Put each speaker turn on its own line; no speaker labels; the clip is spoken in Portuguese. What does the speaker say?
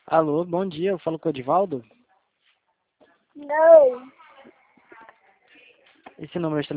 Alô, bom dia, eu falo com o Edivaldo.
Não.
Esse número